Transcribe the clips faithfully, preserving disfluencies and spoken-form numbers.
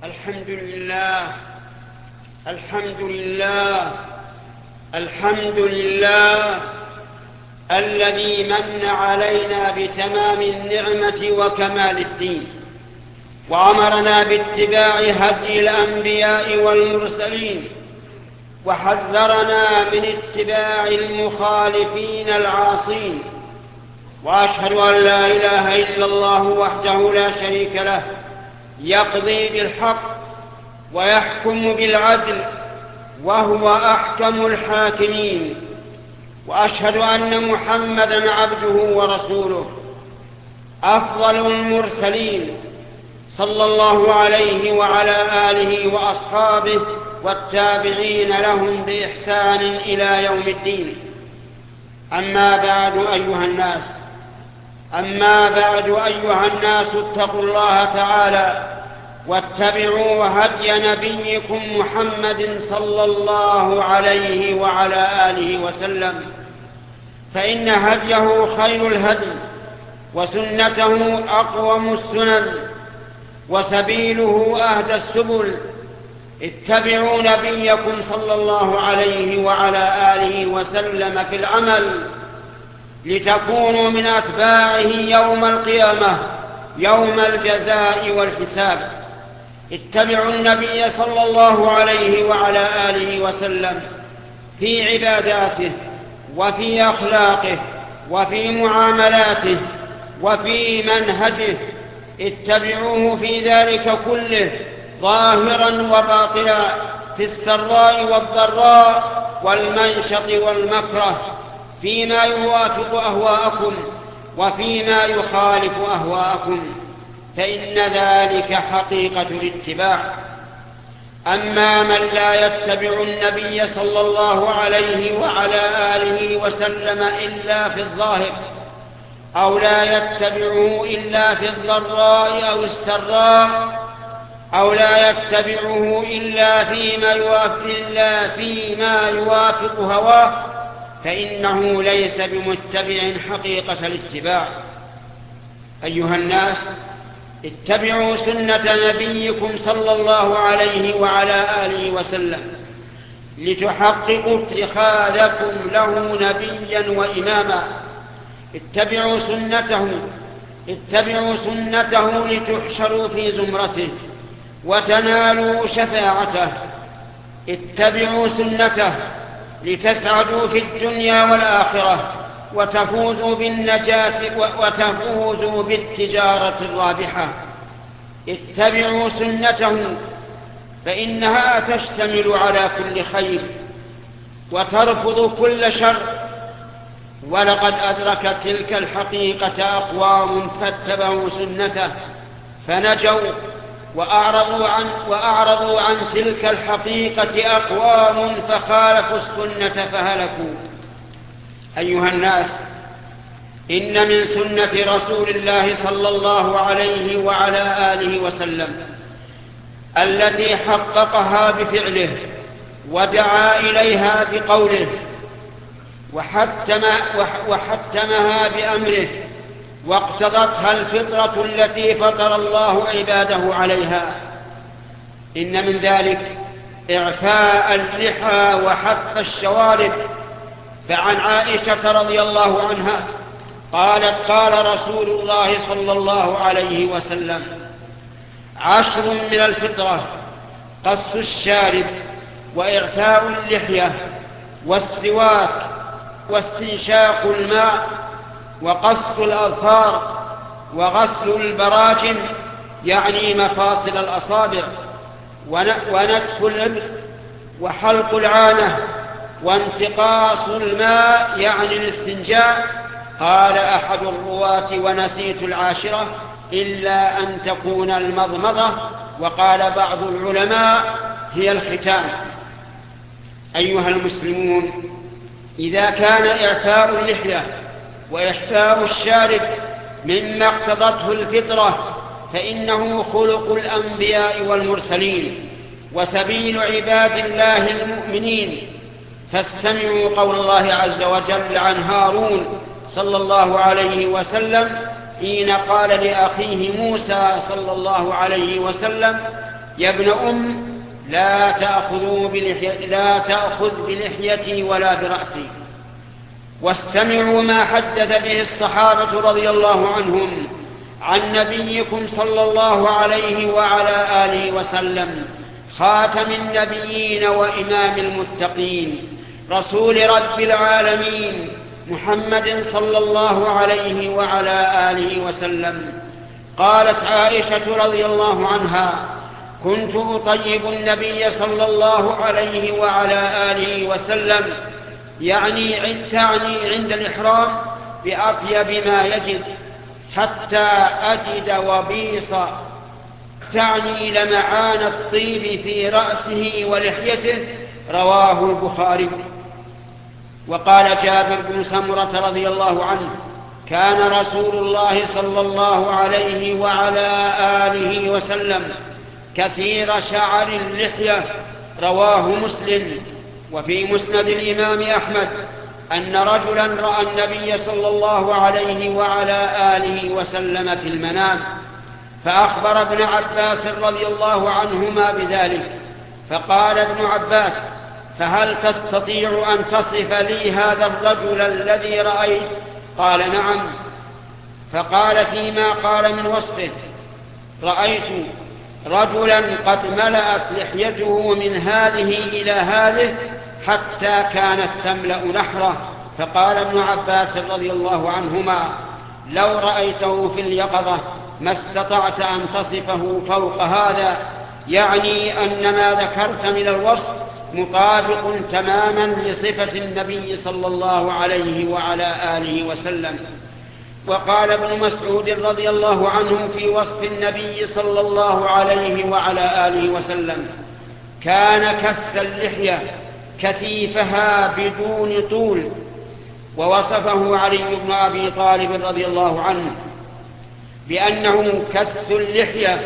الحمد لله الحمد لله الحمد لله الذي من علينا بتمام النعمة وكمال الدين، وأمرنا باتباع هدي الأنبياء والمرسلين، وحذرنا من اتباع المخالفين العاصين. وأشهد أن لا إله إلا الله وحده لا شريك له، يقضي بالحق ويحكم بالعدل وهو أحكم الحاكمين. وأشهد أن محمدًا عبده ورسوله أفضل المرسلين، صلى الله عليه وعلى آله وأصحابه والتابعين لهم بإحسان إلى يوم الدين. أما بعد أيها الناس أما بعد أيها الناس اتقوا الله تعالى واتبعوا هدي نبيكم محمد صلى الله عليه وعلى آله وسلم، فإن هديه خير الهدي، وسنته أقوم السنن، وسبيله أهدى السبل. اتبعوا نبيكم صلى الله عليه وعلى آله وسلم في العمل، لتكونوا من أتباعه يوم القيامة، يوم الجزاء والحساب. اتبعوا النبي صلى الله عليه وعلى آله وسلم في عباداته، وفي أخلاقه، وفي معاملاته، وفي منهجه. اتبعوه في ذلك كله، ظاهرا وباطنا، في السراء والضراء، والمنشط والمكره، فيما يوافق أهواءكم وفيما يخالف أهواءكم، فإن ذلك حقيقة الاتباع. أما من لا يتبع النبي صلى الله عليه وعلى آله وسلم إلا في الظاهر، أو لا يتبعه إلا في الضراء أو السراء، أو لا يتبعه إلا فيما يوافق, إلا فيما يوافق هواه، فإنه ليس بمتبع حقيقة الاتباع. أيها الناس، اتبعوا سنة نبيكم صلى الله عليه وعلى آله وسلم، لتحققوا اتخاذكم له نبيا وإماما. اتبعوا سنته اتبعوا سنته لتحشروا في زمرته وتنالوا شفاعته. اتبعوا سنته لتسعدوا في الدنيا والآخرة، وتفوزوا بالنجاة وتفوزوا بالتجارة الرابحة. اتبعوا سنته فإنها تشتمل على كل خير وترفض كل شر. ولقد أدرك تلك الحقيقة أقوام فاتبعوا سنته فنجوا، وأعرضوا عن, وأعرضوا عن تلك الحقيقة أقوام فخالفوا السنة فهلكوا. أيها الناس، إن من سنة رسول الله صلى الله عليه وعلى آله وسلم التي حققها بفعله ودعا إليها بقوله، وحتم وحتمها بأمره، واقتضتها الفطرة التي فطر الله عباده عليها. إن من ذلك إعفاء اللحى وحق الشوارب. فعن عائشة رضي الله عنها قالت: قال رسول الله صلى الله عليه وسلم: عشر من الفطرة: قص الشارب، وإعفاء اللحية، والسواك، واستنشاق الماء، وقص الأظفار، وغسل البراجم يعني مفاصل الأصابع، ونتف الإبط، وحلق العانة، وانتقاص الماء يعني الاستنجاء. قال أحد الرواة: ونسيت العاشرة إلا أن تكون المضمضة. وقال بعض العلماء: هي الختان. أيها المسلمون، إذا كان إعفاء اللحية وإحفاء الشارب مما اقتضته الفطرة، فإنه خلق الأنبياء والمرسلين وسبيل عباد الله المؤمنين. فاستمعوا قول الله عز وجل عن هارون صلى الله عليه وسلم حين قال لأخيه موسى صلى الله عليه وسلم: يا ابن أم لا تأخذوا بلحيتي لا تأخذ بلحيتي ولا برأسي. واستمعوا ما حدث به الصحابة رضي الله عنهم عن نبيكم صلى الله عليه وعلى آله وسلم خاتم النبيين وإمام المتقين رسول رب العالمين محمد صلى الله عليه وعلى آله وسلم. قالت عائشة رضي الله عنها: كنت أطيب النبي صلى الله عليه وعلى آله وسلم، يعني تعني عند الإحرام بأطيب ما يجد، حتى أجد وبيصا، تعني لمعان الطيب في رأسه ولحيته. رواه البخاري. وقال جابر بن سمرة رضي الله عنه: كان رسول الله صلى الله عليه وعلى آله وسلم كثير شعر اللحية. رواه مسلم. وفي مسند الإمام أحمد أن رجلا رأى النبي صلى الله عليه وعلى آله وسلم في المنام، فأخبر ابن عباس رضي الله عنهما بذلك، فقال ابن عباس: فهل تستطيع أن تصف لي هذا الرجل الذي رأيت؟ قال: نعم. فقال فيما قال من وصفه: رأيت رجلا قد ملأت لحيته من هذه إلى هذه حتى كانت تملأ نحره. فقال ابن عباس رضي الله عنهما: لو رأيته في اليقظة ما استطعت أن تصفه فوق هذا، يعني أن ما ذكرت من الوصف مطابق تماما لصفة النبي صلى الله عليه وعلى آله وسلم. وقال ابن مسعود رضي الله عنه في وصف النبي صلى الله عليه وعلى آله وسلم: كان كث اللحية كثيفها بدون طول. ووصفه علي بن أبي طالب رضي الله عنه بأنه كث اللحية.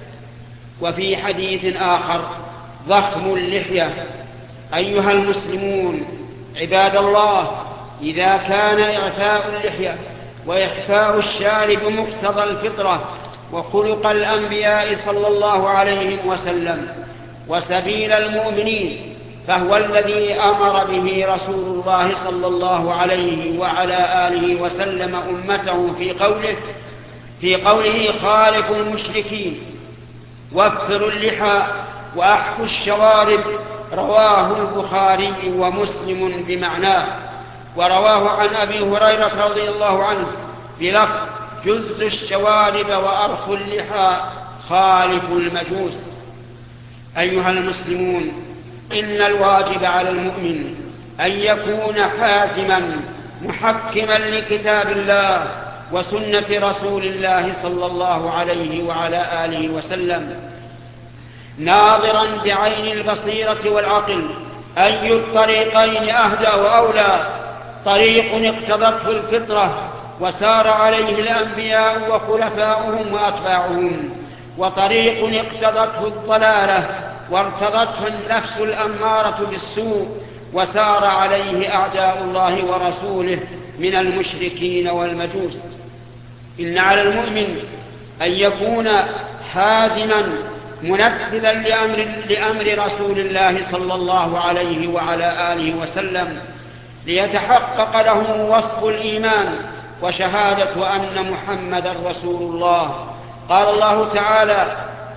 وفي حديث آخر: ضخم اللحية. أيها المسلمون عباد الله، إذا كان إعفاء اللحية وإخفاء الشارب مقتضى الفطرة وخلق الأنبياء صلى الله عليه وسلم وسبيل المؤمنين، فهو الذي أمر به رسول الله صلى الله عليه وعلى آله وسلم أمته في قوله في قوله: خالفوا المشركين، وفروا اللحى، وأحفوا الشوارب. رواه البخاري ومسلم بمعناه. ورواه عن أبي هريرة رضي الله عنه بلفظ: جز الشوارب وأرخوا اللحى، خالفوا المجوس. أيها المسلمون، إن الواجب على المؤمن أن يكون حازما محكما لكتاب الله وسنة رسول الله صلى الله عليه وعلى آله وسلم، ناظرا بعين البصيرة والعقل أي الطريقين أهدى وأولى: طريق اقتضته الفطرة وسار عليه الأنبياء وخلفاؤهم وأتباعهم، وطريق اقتضته الضلالة وارتضته النفس الأمارة بالسوء وسار عليه أعداء الله ورسوله من المشركين والمجوس. إن على المؤمن أن يكون حازما منفذا لأمر, لأمر رسول الله صلى الله عليه وعلى آله وسلم، ليتحقق له وصف الإيمان وشهادة أن محمدا رسول الله. قال الله تعالى: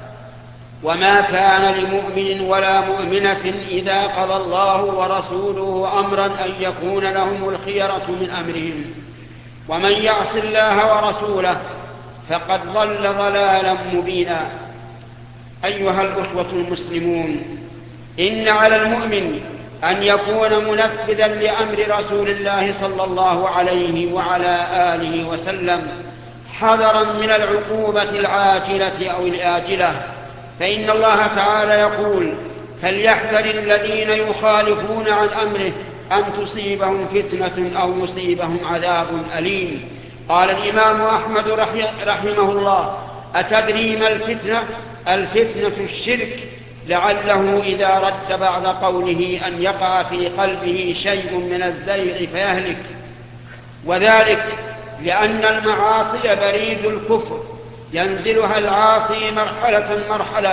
وما كان لمؤمن ولا مؤمنة إذا قضى الله ورسوله أمرا أن يكون لهم الخيرة من أمرهم، ومن يعص الله ورسوله فقد ضل ضلالا مبينا. أيها الأخوة المسلمون، إن على المؤمن أن يكون منفذا لأمر رسول الله صلى الله عليه وعلى آله وسلم، حذرا من العقوبة العاجلة أو الآجلة. فإن الله تعالى يقول: فليحذر الذين يخالفون عن أمره أن تصيبهم فتنة أو يصيبهم عذاب أليم. قال الإمام أحمد رحمه الله: أتدري ما الفتنة؟ الفتنة الشرك، لعله إذا رد بعد قوله أن يقع في قلبه شيء من الزيغ فيهلك، وذلك لأن المعاصي بريد الكفر، ينزلها العاصي مرحلة مرحلة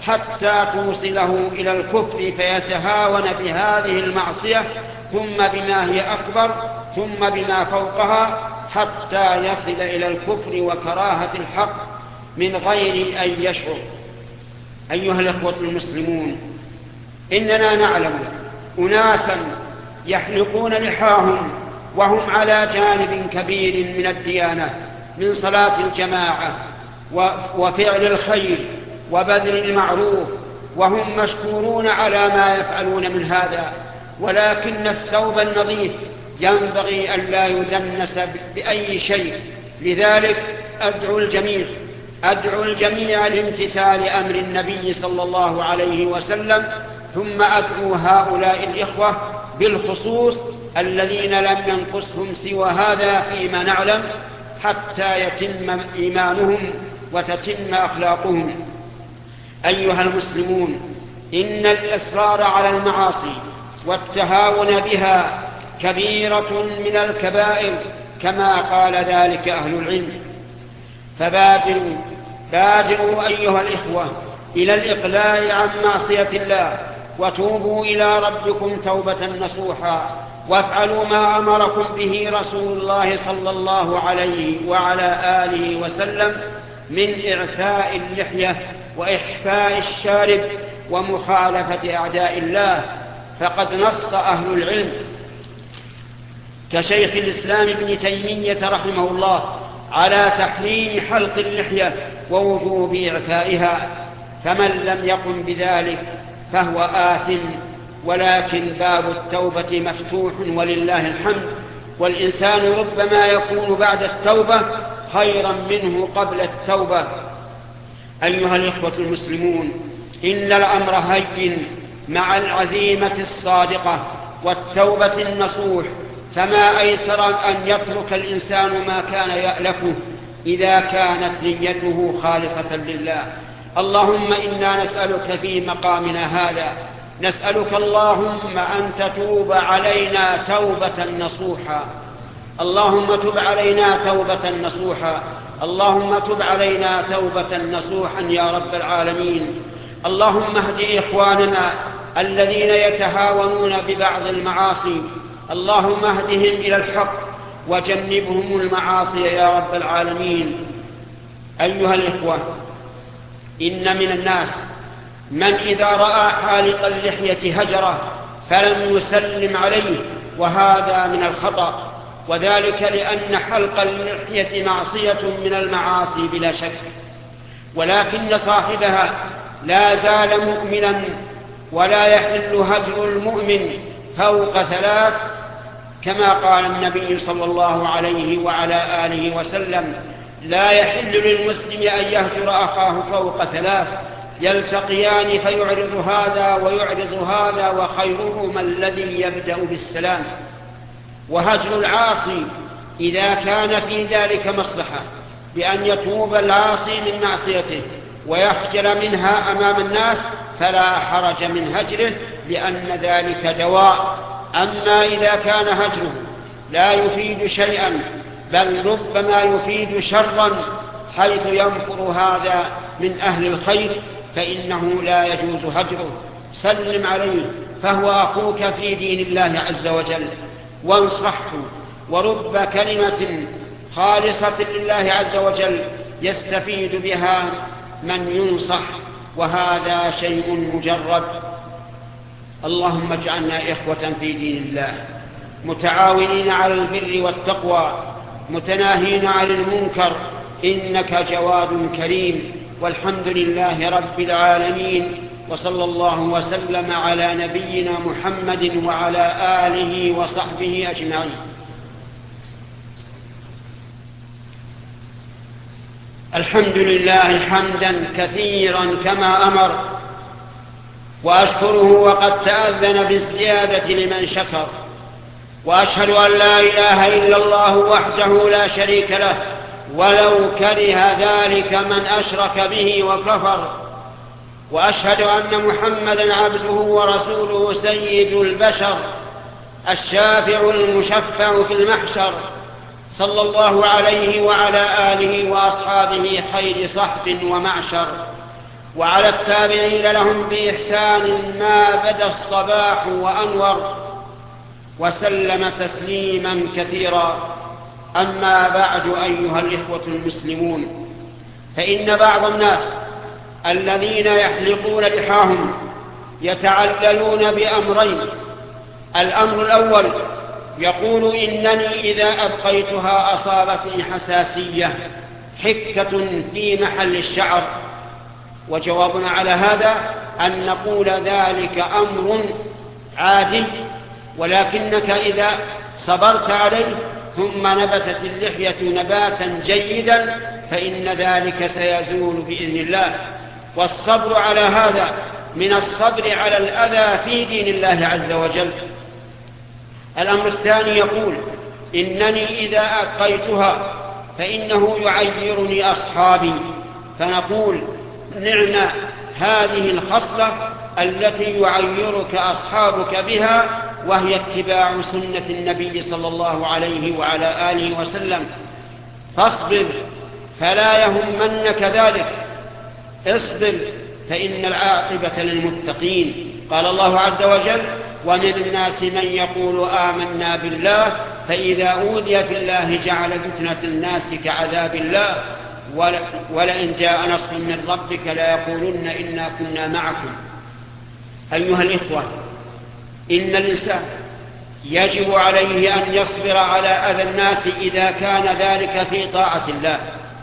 حتى توصله إلى الكفر فيتهاون بهذه المعصية ثم بما هي أكبر ثم بما فوقها حتى يصل إلى الكفر وكراهة الحق من غير أن يشعر. أيها الإخوة المسلمون، إننا نعلم أناسا يحلقون لحاهم وهم على جانب كبير من الديانة من صلاة الجماعة وفعل الخير وبذل المعروف، وهم مشكورون على ما يفعلون من هذا، ولكن الثوب النظيف ينبغي أن لا يدنس بأي شيء. لذلك أدعو الجميع أدعو الجميع لامتثال أمر النبي صلى الله عليه وسلم، ثم أدعو هؤلاء الإخوة بالخصوص الذين لم ينقصهم سوى هذا فيما نعلم حتى يتم إيمانهم وتتم أخلاقهم. أيها المسلمون، إن الإصرار على المعاصي والتهاون بها كبيرة من الكبائر كما قال ذلك أهل العلم. فبادروا بادروا أيها الإخوة إلى الإقلاع عن معصية الله، وتوبوا إلى ربكم توبة نصوحا، وافعلوا ما أمركم به رسول الله صلى الله عليه وعلى آله وسلم من إعفاء اللحية وإحفاء الشارب ومخالفة أعداء الله. فقد نص أهل العلم كشيخ الإسلام ابن تيمية رحمه الله على تحريم حلق اللحية ووجوب إعفائها، فمن لم يقم بذلك فهو آثم، ولكن باب التوبة مفتوح ولله الحمد، والإنسان ربما يكون بعد التوبة خيرا منه قبل التوبة. أيها الإخوة المسلمون، إن الأمر هين مع العزيمة الصادقة والتوبة النصوح، فما أيسر أن يترك الإنسان ما كان يألفه إذا كانت نيته خالصة لله. اللهم إنا نسألك في مقامنا هذا، نسألك اللهم أن تتوب علينا توبة نصوحا. اللهم تب علينا توبة نصوحا. اللهم تب علينا توبة نصوحا يا رب العالمين. اللهم اهد إخواننا الذين يتهاونون ببعض المعاصي، اللهم اهدهم إلى الحق وجنبهم المعاصي يا رب العالمين. أيها الإخوة، إن من الناس من إذا رأى حالق اللحية هجره فلم يسلم عليه، وهذا من الخطأ، وذلك لأن حلق اللحية معصية من المعاصي بلا شك، ولكن صاحبها لا زال مؤمنا، ولا يحل هجر المؤمن فوق ثلاث، كما قال النبي صلى الله عليه وعلى آله وسلم: لا يحل للمسلم أن يهجر أخاه فوق ثلاث، يلتقيان فيعرض هذا ويعرض هذا، وخيرهما الذي يبدأ بالسلام. وهجر العاصي إذا كان في ذلك مصلحة بأن يتوب العاصي من معصيته ويخجل منها أمام الناس فلا حرج من هجره، لأن ذلك دواء. أما إذا كان هجره لا يفيد شيئا بل ربما يفيد شرا، حيث ينفر هذا من أهل الخير، فإنه لا يجوز هجره. سلم عليه فهو أخوك في دين الله عز وجل، وانصحه، ورب كلمة خالصة لله عز وجل يستفيد بها من ينصح، وهذا شيء مجرد. اللهم اجعلنا إخوة في دين الله، متعاونين على البر والتقوى، متناهين عن المنكر، إنك جواد كريم. والحمد لله رب العالمين، وصلى الله وسلم على نبينا محمد وعلى آله وصحبه أجمعين. الحمد لله حمدا كثيرا كما أمر، وأشكره وقد تأذن بالزيادة لمن شكر، وأشهد أن لا إله إلا الله وحده لا شريك له، ولو كره ذلك من أشرك به وكفر. وأشهد أن محمدا عبده ورسوله سيد البشر، الشافع المشفع في المحشر، صلى الله عليه وعلى آله وأصحابه خير صحب ومعشر. وعلى التابعين لهم بإحسان ما بدا الصباح وأنور، وسلم تسليما كثيرا. أما بعد، أيها الإخوة المسلمون، فإن بعض الناس الذين يحلقون لحاهم يتعللون بأمرين. الأمر الأول، يقول إنني إذا أبقيتها أصابتني حساسية، حكة في محل الشعر. وجوابنا على هذا أن نقول ذلك أمر عادي، ولكنك إذا صبرت عليه ثم نبتت اللحية نباتا جيدا فإن ذلك سيزول بإذن الله. والصبر على هذا من الصبر على الأذى في دين الله عز وجل. الأمر الثاني، يقول إنني إذا أبقيتها فإنه يعيرني أصحابي، فنقول نعم هذه الخصلة التي يعيرك أصحابك بها، وهي اتباع سنة النبي صلى الله عليه وعلى آله وسلم. فاصبر فلا يهمنك ذلك، اصبر فإن العاقبة للمتقين. قال الله عز وجل: ومن الناس من يقول آمنا بالله فإذا أوذي في الله جعل فتنة الناس كعذاب الله ولئن جاء نصر من ربك ليقولن إنا كنا معكم. أيها الإخوة، إن الإنسان يجب عليه أن يصبر على أذى الناس إذا كان ذلك في طاعة الله،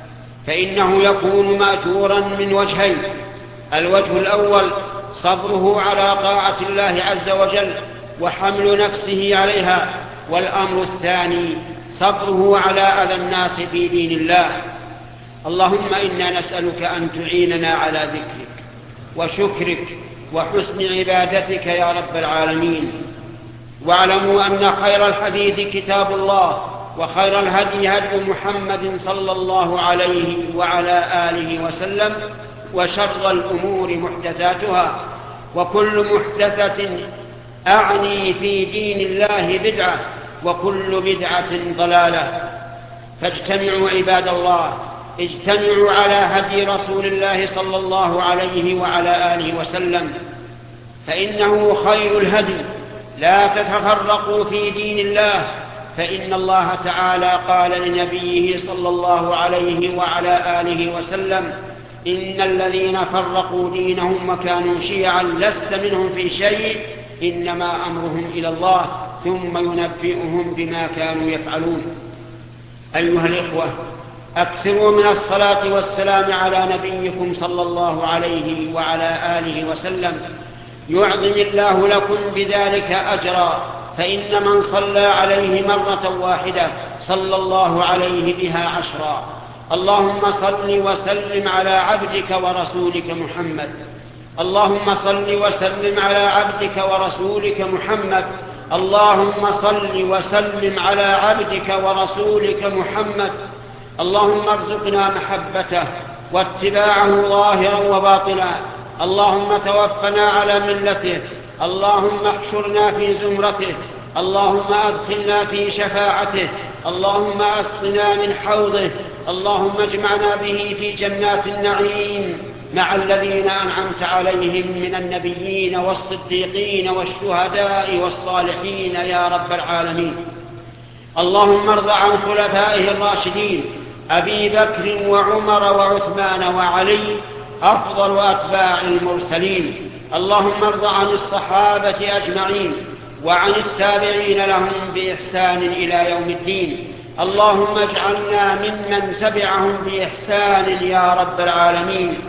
فإنه يكون مأجورا من وجهين. الوجه الأول صبره على طاعة الله عز وجل وحمل نفسه عليها، والأمر الثاني صبره على أذى الناس في دين الله. اللهم إنا نسألك أن تعيننا على ذكرك وشكرك وحسن عبادتك يا رب العالمين. واعلموا أن خير الحديث كتاب الله، وخير الهدي هدي محمد صلى الله عليه وعلى آله وسلم، وشر الأمور محدثاتها، وكل محدثة أعني في دين الله بدعة، وكل بدعة ضلالة. فاجتمعوا عباد الله، اجتمعوا على هدي رسول الله صلى الله عليه وعلى آله وسلم، فإنه خير الهدي. لا تتفرقوا في دين الله، فإن الله تعالى قال لنبيه صلى الله عليه وعلى آله وسلم: إن الذين فرقوا دينهم وكانوا شيعا لست منهم في شيء، إنما أمرهم إلى الله ثم ينبئهم بما كانوا يفعلون. أيها الإخوة، أكثروا من الصلاة والسلام على نبيكم صلى الله عليه وعلى آله وسلم، يعظم الله لكم بذلك أجرا، فإن من صلى عليه مرة واحدة صلى الله عليه بها عشرا. اللهم صل وسلم على عبدك ورسولك محمد. اللهم صل وسلم على عبدك ورسولك محمد. اللهم صل وسلم على عبدك ورسولك محمد. اللهم ارزقنا محبته واتباعه ظاهرا وباطنا. اللهم توفنا على ملته. اللهم احشرنا في زمرته. اللهم أدخلنا في شفاعته. اللهم أسقنا من حوضه. اللهم اجمعنا به في جنات النعيم مع الذين أنعمت عليهم من النبيين والصديقين والشهداء والصالحين يا رب العالمين. اللهم ارض عن خلفائه الراشدين أبي بكر وعمر وعثمان وعلي أفضل أتباع المرسلين. اللهم ارض عن الصحابة أجمعين وعن التابعين لهم بإحسان إلى يوم الدين. اللهم اجعلنا ممن تبعهم بإحسان يا رب العالمين.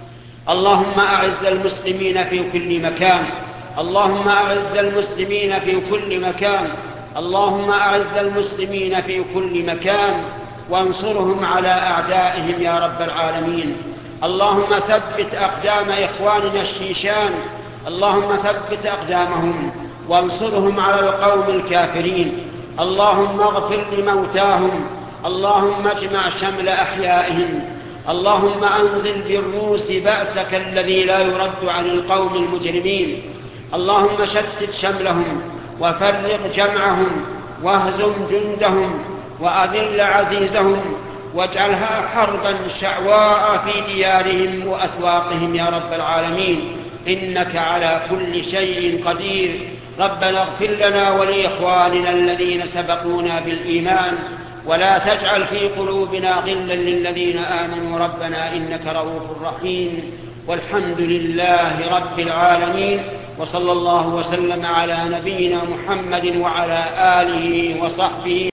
اللهم أعز المسلمين في كل مكان. اللهم أعز المسلمين في كل مكان. اللهم أعز المسلمين في كل مكان وانصرهم على أعدائهم يا رب العالمين. اللهم ثبت أقدام إخواننا الشيشان. اللهم ثبت أقدامهم وانصرهم على القوم الكافرين. اللهم اغفر لموتاهم. اللهم اجمع شمل أحيائهم. اللهم أنزل بالروس بأسك الذي لا يرد عن القوم المجرمين. اللهم شتت شملهم وفرق جمعهم واهزم جندهم وأذل عزيزهم واجعلها حربا شعواء في ديارهم وأسواقهم يا رب العالمين، إنك على كل شيء قدير. ربنا اغفر لنا ولإخواننا الذين سبقونا بالإيمان، ولا تجعل في قلوبنا غلا للذين آمنوا ربنا إنك رؤوف رحيم. والحمد لله رب العالمين، وصلى الله وسلم على نبينا محمد وعلى آله وصحبه.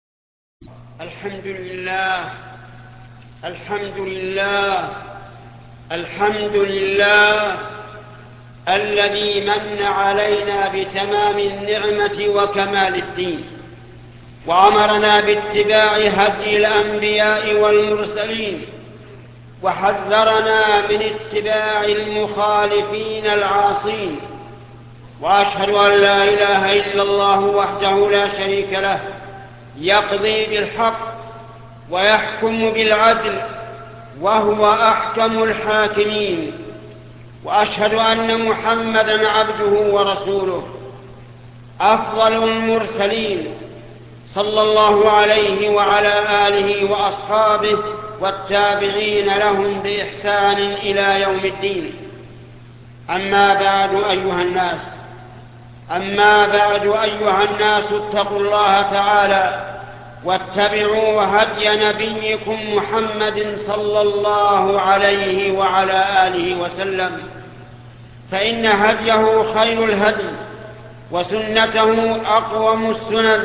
الحمد لله الحمد لله الحمد لله الذي من علينا بتمام النعمة وكمال الدين، وأمرنا باتباع هدي الأنبياء والمرسلين، وحذرنا من اتباع المخالفين العاصين. وأشهد أن لا إله إلا الله وحده لا شريك له، يقضي بالحق ويحكم بالعدل، وهو أحكم الحاكمين. وأشهد أن محمدًا عبده ورسوله، أفضل المرسلين، صلى الله عليه وعلى آله وأصحابه والتابعين لهم بإحسان إلى يوم الدين. أما بعد أيها الناس أما بعد أيها الناس اتقوا الله تعالى واتبعوا هدي نبيكم محمد صلى الله عليه وعلى آله وسلم، فإن هديه خير الهدي، وسنته أقوم السنن،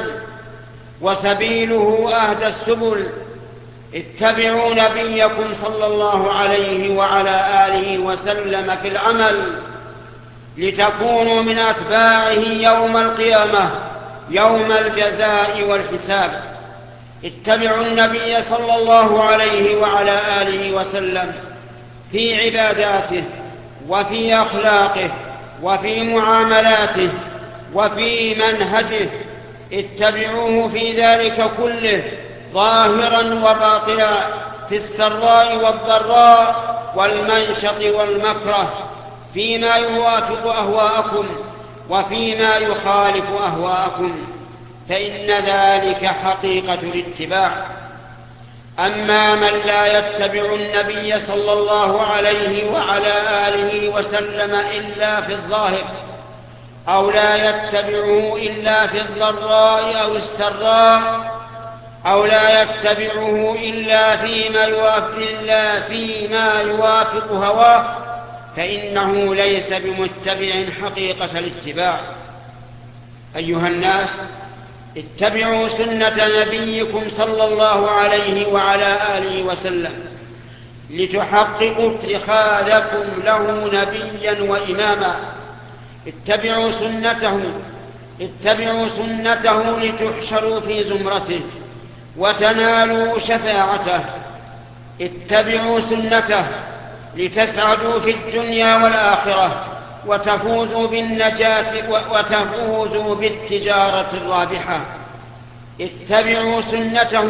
وسبيله أهدى السبل. اتبعوا نبيكم صلى الله عليه وعلى آله وسلم في العمل، لتكونوا من أتباعه يوم القيامة، يوم الجزاء والحساب. اتبعوا النبي صلى الله عليه وعلى آله وسلم في عباداته، وفي أخلاقه، وفي معاملاته، وفي منهجه. اتبعوه في ذلك كله، ظاهرا وباطنا، في السراء والضراء، والمنشط والمكره، فيما يوافق أهواءكم وفيما يخالف أهواءكم، فإن ذلك حقيقة الاتباع. أما من لا يتبع النبي صلى الله عليه وعلى آله وسلم إلا في الظاهر، أو لا يتبعه إلا في الضراء أو السراء، أو لا يتبعه إلا فيما يوافق, إلا فيما يوافق هواه، فإنه ليس بمتبع حقيقة الاتباع. أيها الناس، اتبعوا سنة نبيكم صلى الله عليه وعلى آله وسلم، لتحققوا اتخاذكم له نبيا وإماما. اتبعوا سنته اتبعوا سنته لتحشروا في زمرته وتنالوا شفاعته. اتبعوا سنته لتسعدوا في الدنيا والآخرة، وتفوزوا بالنجاة وتفوزوا بالتجارة الرابحة. اتبعوا سنته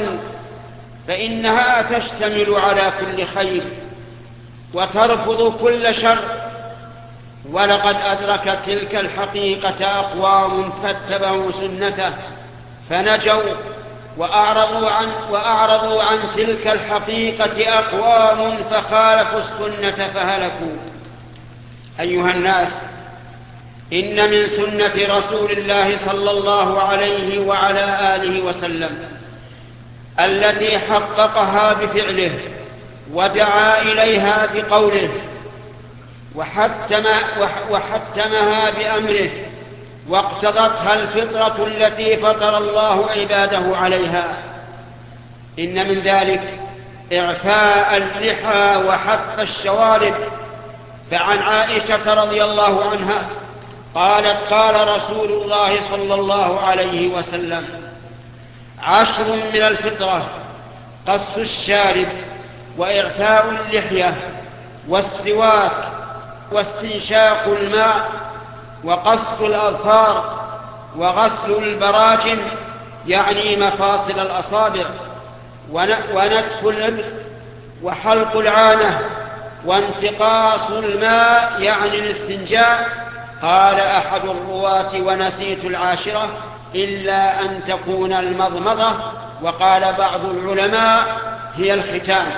فإنها تشتمل على كل خير وترفض كل شر. ولقد أدرك تلك الحقيقة أقوام فاتبعوا سنته فنجوا، وأعرضوا عن, وأعرضوا عن تلك الحقيقة أقوام فخالفوا السنة فهلكوا. أيها الناس، إن من سنة رسول الله صلى الله عليه وعلى آله وسلم التي حققها بفعله ودعا إليها بقوله، وحتم وحتمها بأمره، واقتضتها الفطرة التي فطر الله عباده عليها. إن من ذلك إعفاء اللحى وحف الشوارب. فعن عائشة رضي الله عنها قالت: قال رسول الله صلى الله عليه وسلم: عشر من الفطرة: قص الشارب، وإعفاء اللحية، والسواك، واستنشاق الماء، وقص الأظفار، وغسل البراجم يعني مفاصل الأصابع، ونتف الإبط، وحلق العانة، وانتقاص الماء يعني الاستنجاء. قال أحد الرواة: ونسيت العاشرة إلا أن تكون المضمضة. وقال بعض العلماء: هي الختان.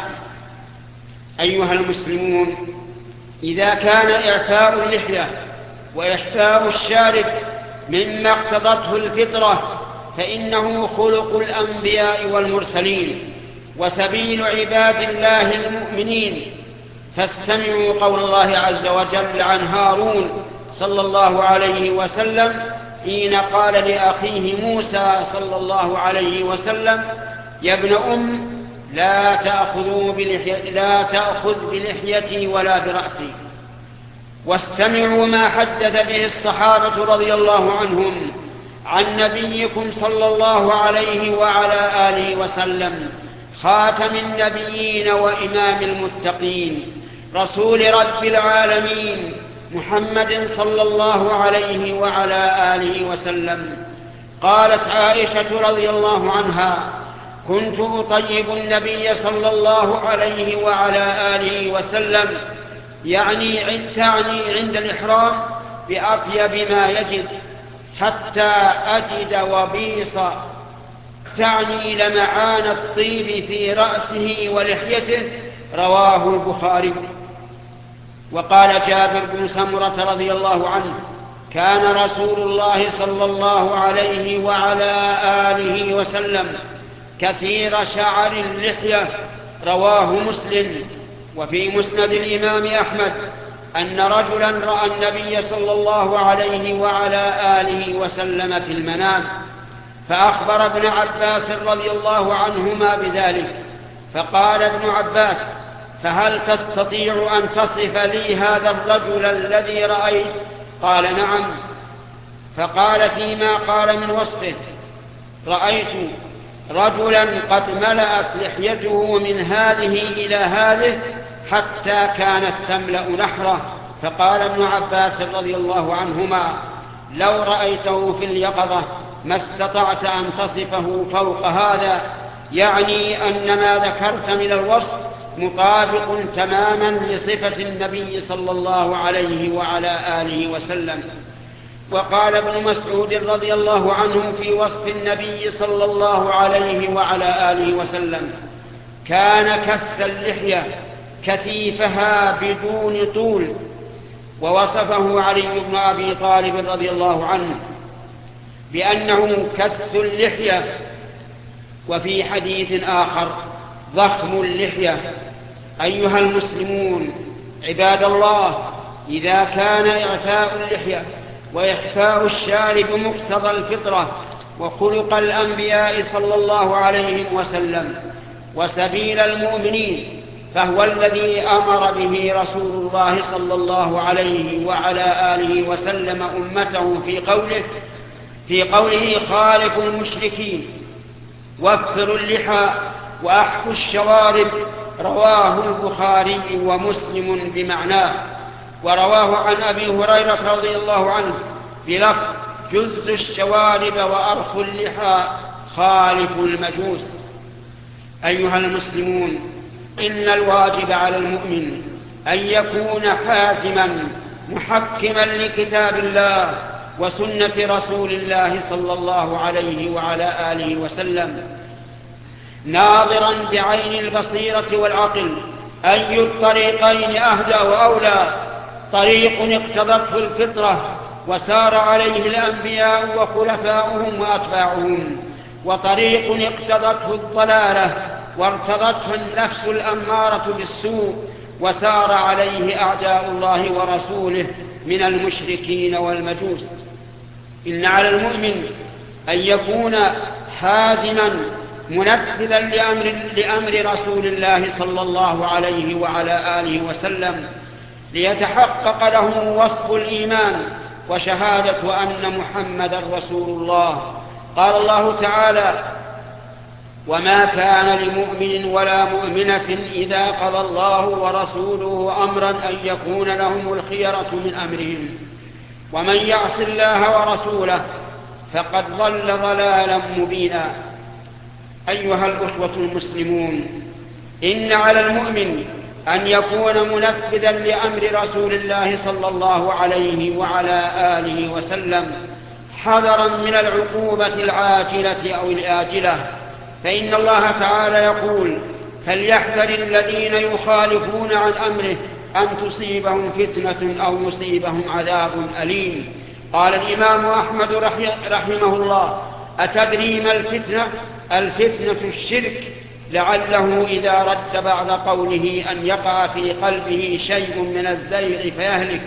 أيها المسلمون، إذا كان إعفاء اللحية وإحفاء الشارب مما اقتضته الفطرة فإنه خلق الأنبياء والمرسلين وسبيل عباد الله المؤمنين. فاستمعوا قول الله عز وجل عن هارون صلى الله عليه وسلم حين قال لأخيه موسى صلى الله عليه وسلم: يا ابن أم لا تأخذوا بلحيتي لا تأخذ بلحيتي ولا برأسي. واستمعوا ما حدث به الصحابة رضي الله عنهم عن نبيكم صلى الله عليه وعلى آله وسلم خاتم النبيين وإمام المتقين رسول رب العالمين محمد صلى الله عليه وعلى آله وسلم. قالت عائشة رضي الله عنها: كنت أطيب النبي صلى الله عليه وعلى آله وسلم، يعني تعني عند الإحرام بأطيب ما يجد حتى أجد وبيصا، تعني لمعان الطيب في رأسه ولحيته. رواه البخاري. وقال جابر بن سمرة رضي الله عنه: كان رسول الله صلى الله عليه وعلى آله وسلم كثير شعر اللحية. رواه مسلم. وفي مسند الإمام أحمد أن رجلا رأى النبي صلى الله عليه وعلى آله وسلم في المنام، فأخبر ابن عباس رضي الله عنهما بذلك، فقال ابن عباس: فهل تستطيع أن تصف لي هذا الرجل الذي رأيت؟ قال: نعم. فقال فيما قال من وصفه: رأيت رجلا قد ملأت لحيته من هذه إلى هذه حتى كانت تملأ نحره. فقال ابن عباس رضي الله عنهما: لو رأيته في اليقظة ما استطعت أن تصفه فوق هذا، يعني أن ما ذكرت من الوصف مطابق تماما لصفة النبي صلى الله عليه وعلى آله وسلم. وقال ابن مسعود رضي الله عنه في وصف النبي صلى الله عليه وعلى آله وسلم: كان كث اللحية كثيفها بدون طول. ووصفه علي بن أبي طالب رضي الله عنه بأنه كث اللحية. وفي حديث آخر: ضخم اللحية. أيها المسلمون عباد الله، إذا كان إعفاء اللحية وإحفاء الشارب مقتضى الفطرة وخلق الأنبياء صلى الله عليه وسلم وسبيل المؤمنين، فهو الذي أمر به رسول الله صلى الله عليه وعلى آله وسلم أمته في قوله في قوله خالفوا المشركين وفروا اللحى وأحفوا الشوارب. رواه البخاري ومسلم بمعناه. ورواه عن أبي هريرة رضي الله عنه بلفظ: جز الشوارب وأرخوا اللحى خالفوا المجوس. أيها المسلمون، إن الواجب على المؤمن أن يكون حازما محكما لكتاب الله وسنة رسول الله صلى الله عليه وعلى آله وسلم، ناظرا بعين البصيرة والعقل أي الطريقين أهدى وأولى: طريق اقتضته الفطرة وسار عليه الأنبياء وخلفاؤهم وأتباعهم، وطريق اقتضته الضلالة وارتضته النفس الأمارة بالسوء وسار عليه أعداء الله ورسوله من المشركين والمجوس. إن على المؤمن أن يكون حازما منفذا لأمر, لأمر رسول الله صلى الله عليه وعلى آله وسلم ليتحقق له وصف الإيمان وشهادة أن محمدا رسول الله. قال الله تعالى: وما كان لمؤمن ولا مؤمنة إذا قضى الله ورسوله أمرا أن يكون لهم الخيرة من أمرهم ومن يعص الله ورسوله فقد ضل ضلالا مبينا. أيها الأخوة المسلمون، إن على المؤمن أن يكون منفذا لأمر رسول الله صلى الله عليه وعلى آله وسلم حذرا من العقوبة العاجلة أو الآجلة، فإن الله تعالى يقول: فليحذر الذين يخالفون عن أمره أن تصيبهم فتنة أو يصيبهم عذاب أليم. قال الإمام أحمد رحمه الله: أتدري ما الفتنة؟ الفتنة الشرك، لعله إذا رد بعد قوله أن يقع في قلبه شيء من الزيغ فيهلك،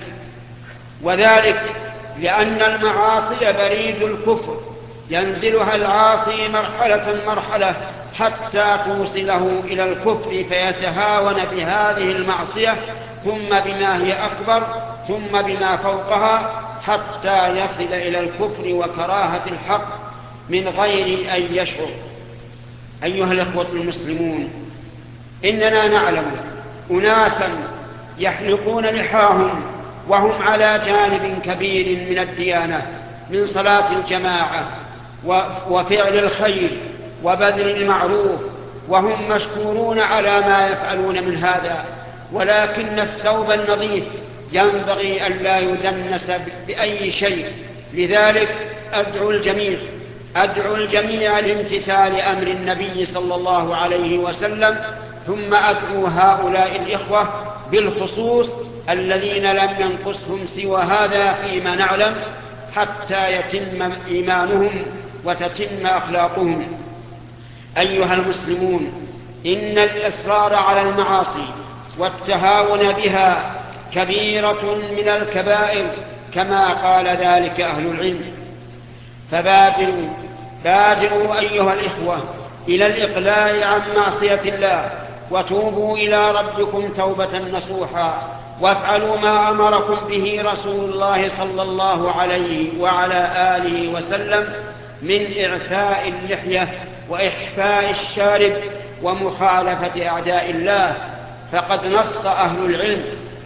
وذلك لأن المعاصي بريد الكفر، ينزلها العاصي مرحلة مرحلة حتى توصله إلى الكفر فيتهاون بهذه المعصية، ثم بما هي أكبر، ثم بما فوقها، حتى يصل إلى الكفر وكراهة الحق من غير أن يشعر. أيها الأخوة المسلمون، إننا نعلم أناسا يحلقون لحاهم وهم على جانب كبير من الديانة، من صلاة الجماعة وفعل الخير وبذل المعروف، وهم مشكورون على ما يفعلون من هذا، ولكن الثوب النظيف ينبغي أن لا يدنس بأي شيء. لذلك أدعو الجميع أدعو الجميع لامتثال أمر النبي صلى الله عليه وسلم، ثم أدعو هؤلاء الإخوة بالخصوص الذين لم ينقصهم سوى هذا فيما نعلم حتى يتم إيمانهم وتتم أخلاقهم. أيها المسلمون، إن الإصرار على المعاصي والتهاون بها كبيرة من الكبائر كما قال ذلك أهل العلم. فبادروا بادروا أيها الإخوة إلى الإقلاع عن معصية الله، وتوبوا إلى ربكم توبة نصوحا، وافعلوا ما أمركم به رسول الله صلى الله عليه وعلى آله وسلم من إعفاء اللحية وإحفاء الشارب ومخالفة أعداء الله. فقد نص أهل العلم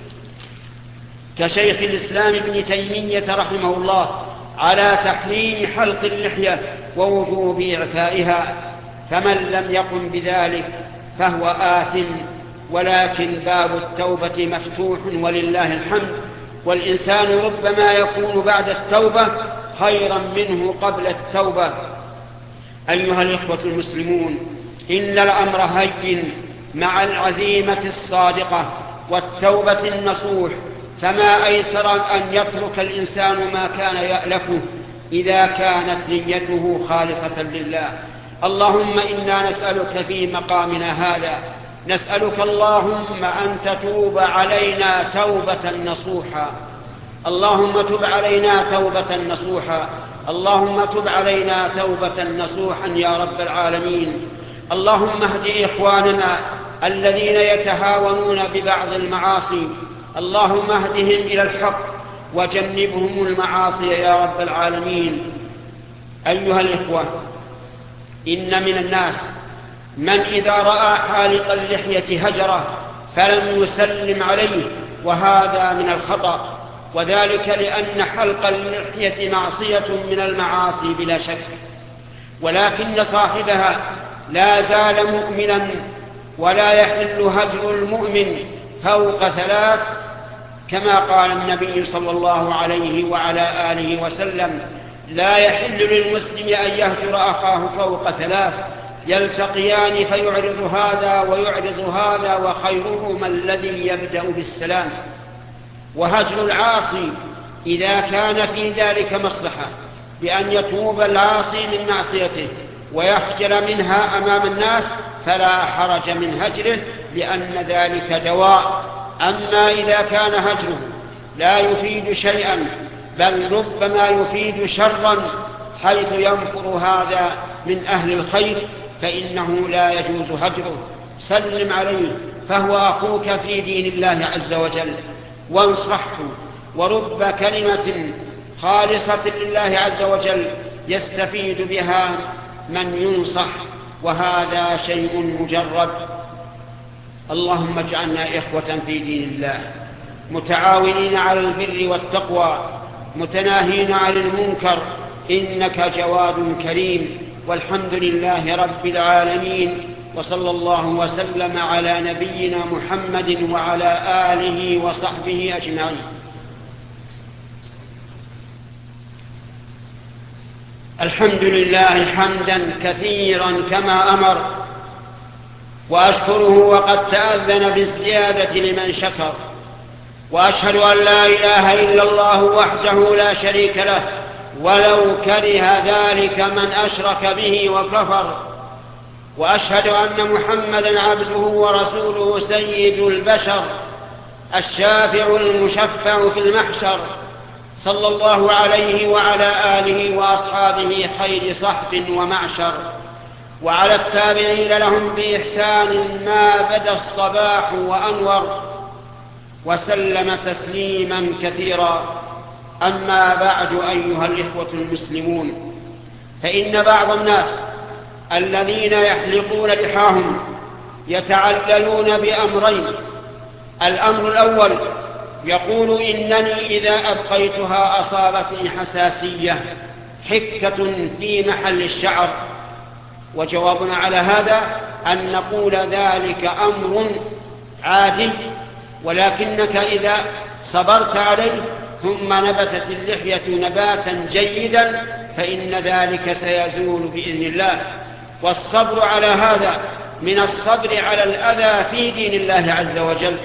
كشيخ الإسلام ابن تيمية رحمه الله على تحريم حلق اللحية ووجوب إعفائها، فمن لم يقم بذلك فهو آثم، ولكن باب التوبة مفتوح ولله الحمد، والإنسان ربما يكون بعد التوبة خيرا منه قبل التوبة. أيها الإخوة المسلمون، إن الأمر هين مع العزيمة الصادقة والتوبة النصوح، فما أيسر أن يترك الإنسان ما كان يألفه إذا كانت نيته خالصة لله. اللهم إنا نسألك في مقامنا هذا، نسألك اللهم أن تتوب علينا توبة نصوحا، اللهم تب علينا توبة نصوحا، اللهم تب علينا توبة نصوحا يا رب العالمين. اللهم اهد إخواننا الذين يتهاونون ببعض المعاصي، اللهم اهدهم إلى الحق وجنبهم المعاصي يا رب العالمين. أيها الإخوة، إن من الناس من إذا رأى حالق اللحية هجره فلم يسلم عليه، وهذا من الخطأ، وذلك لأن حلق اللحية معصية من المعاصي بلا شك، ولكن صاحبها لا زال مؤمنا، ولا يحل هجر المؤمن فوق ثلاث، كما قال النبي صلى الله عليه وعلى آله وسلم: لا يحل للمسلم أن يهجر أخاه فوق ثلاث، يلتقيان فيعرض هذا ويعرض هذا، وخيرهما الذي يبدأ بالسلام. وهجر العاصي إذا كان في ذلك مصلحة بأن يتوب العاصي من معصيته ويخجل منها أمام الناس فلا حرج من هجره، لأن ذلك دواء. أما إذا كان هجره لا يفيد شيئا بل ربما يفيد شرا، حيث ينفر هذا من أهل الخير، فإنه لا يجوز هجره. سلم عليه فهو أخوك في دين الله عز وجل، وانصحه، ورب كلمة خالصة لله عز وجل يستفيد بها من ينصح، وهذا شيء مجرد. اللهم اجعلنا إخوة في دين الله، متعاونين على البر والتقوى، متناهين عن المنكر، إنك جواد كريم. والحمد لله رب العالمين، وصلى الله وسلم على نبينا محمد وعلى آله وصحبه أجمعين. الحمد لله حمدا كثيرا كما أمر، وأشكره وقد تأذن بالزيادة لمن شكر، وأشهد أن لا إله إلا الله وحده لا شريك له ولو كره ذلك من أشرك به وكفر، وأشهد أن محمدا عبده ورسوله سيد البشر الشافع المشفع في المحشر، صلى الله عليه وعلى آله وأصحابه خير صحب ومعشر، وعلى التابعين لهم بإحسان ما بدا الصباح وأنور، وسلم تسليما كثيرا. أما بعد، أيها الإخوة المسلمون، فإن بعض الناس الذين يحلقون لحاهم يتعللون بأمرين. الأمر الأول يقول إنني إذا أبقيتها أصابتني حساسية، حكة في محل الشعر، وجوابنا على هذا أن نقول ذلك أمر عادي، ولكنك إذا صبرت عليه ثم نبتت اللحية نباتا جيدا فإن ذلك سيزول بإذن الله. والصبر على هذا من الصبر على الأذى في دين الله عز وجل.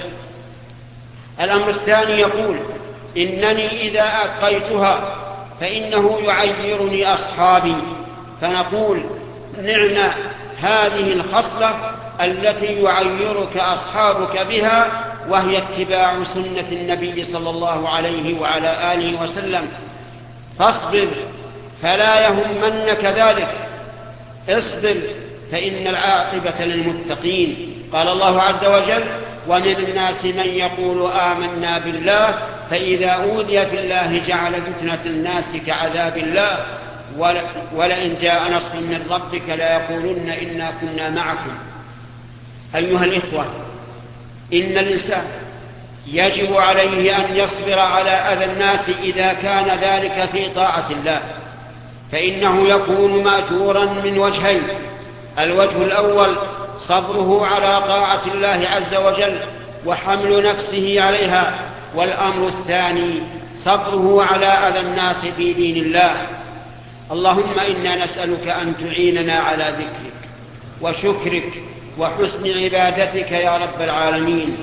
الأمر الثاني يقول إنني إذا أبقيتها فإنه يعيرني أصحابي، فنقول نعم هذه الخصلة التي يعيرك أصحابك بها، وهي اتباع سنة النبي صلى الله عليه وعلى آله وسلم. فاصبر فلا يهمنك ذلك، اصبر فإن العاقبة للمتقين. قال الله عز وجل: ومن الناس من يقول آمنا بالله فإذا أوذي في الله جعل فتنة الناس كعذاب الله ولئن جاء نصر من ربك ليقولن إنا كنا معكم. أيها الإخوة، إن الإنسان يجب عليه أن يصبر على أذى الناس إذا كان ذلك في طاعة الله، فإنه يكون مأجورا من وجهين: الوجه الأول صبره على طاعة الله عز وجل وحمل نفسه عليها، والأمر الثاني صبره على أذى الناس في دين الله. اللهم إنا نسألك أن تعيننا على ذكرك وشكرك وحسن عبادتك يا رب العالمين.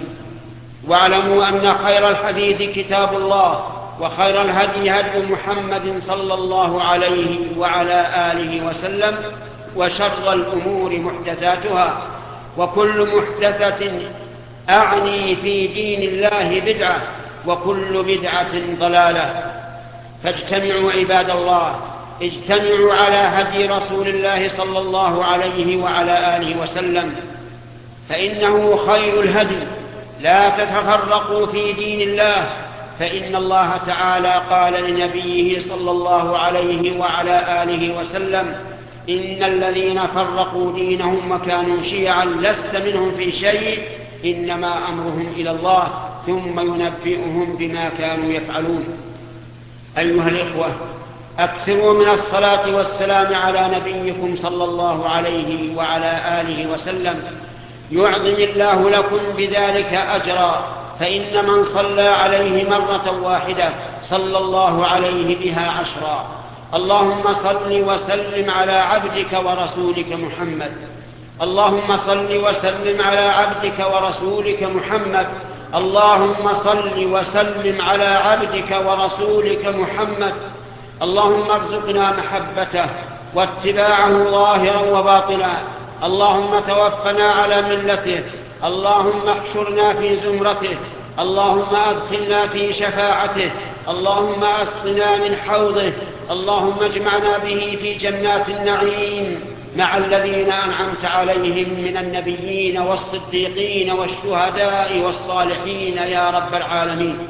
واعلموا أن خير الحديث كتاب الله، وخير الهدي هدي محمد صلى الله عليه وعلى آله وسلم، وشر الأمور محدثاتها، وكل محدثة أعني في دين الله بدعة، وكل بدعة ضلالة. فاجتمعوا عباد الله، اجتمعوا على هدي رسول الله صلى الله عليه وعلى آله وسلم، فإنه خير الهدي. لا تتفرقوا في دين الله، فإن الله تعالى قال لنبيه صلى الله عليه وعلى آله وسلم: إن الذين فرقوا دينهم وكانوا شيعا لست منهم في شيء إنما أمرهم إلى الله ثم ينبئهم بما كانوا يفعلون. أيها الإخوة، أكثروا من الصلاة والسلام على نبيكم صلى الله عليه وعلى آله وسلم، يعظم الله لكم بذلك أجرا، فإن من صلى عليه مرة واحدة صلى الله عليه بها عشرا. اللهم صل وسلم على عبدك ورسولك محمد. اللهم صل وسلم على عبدك ورسولك محمد. اللهم صل وسلم على عبدك ورسولك محمد. اللهم ارزقنا محبته واتباعه ظاهرا وباطنا. اللهم توفنا على ملته. اللهم احشرنا في زمرته. اللهم أدخلنا في شفاعته. اللهم أسقنا من حوضه. اللهم اجمعنا به في جنات النعيم مع الذين أنعمت عليهم من النبيين والصديقين والشهداء والصالحين يا رب العالمين.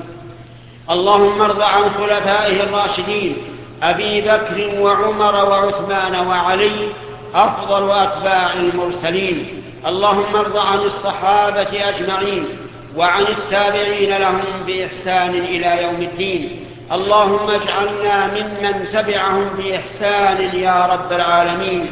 اللهم ارض عن خلفائه الراشدين أبي بكر وعمر وعثمان وعلي أفضل أتباع المرسلين. اللهم ارض عن الصحابة أجمعين وعن التابعين لهم بإحسان إلى يوم الدين. اللهم اجعلنا ممن تبعهم بإحسان يا رب العالمين.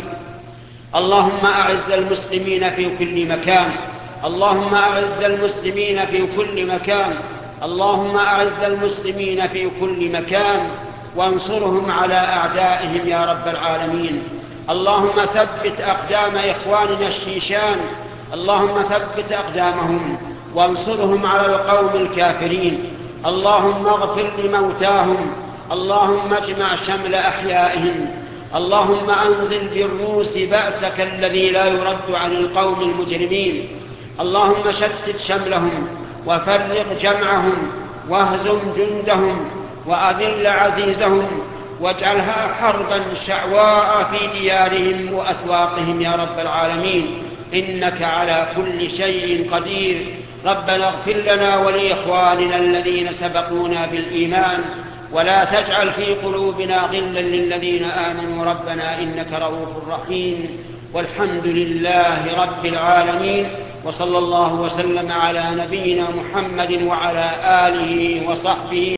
اللهم أعز المسلمين في كل مكان. اللهم أعز المسلمين في كل مكان. اللهم أعز المسلمين في كل مكان وانصرهم على أعدائهم يا رب العالمين. اللهم ثبت أقدام إخواننا الشيشان اللهم ثبت أقدامهم وانصرهم على القوم الكافرين. اللهم اغفر لموتاهم. اللهم اجمع شمل أحيائهم. اللهم أنزل بالروس بأسك الذي لا يرد عن القوم المجرمين. اللهم شتت شملهم وفرق جمعهم واهزم جندهم وأذل عزيزهم واجعلها حربا شعواء في ديارهم وأسواقهم يا رب العالمين، إنك على كل شيء قدير. ربنا اغفر لنا ولإخواننا الذين سبقونا بالإيمان ولا تجعل في قلوبنا غلا للذين آمنوا ربنا إنك رؤوف رحيم. والحمد لله رب العالمين، وصلى الله وسلم على نبينا محمد وعلى آله وصحبه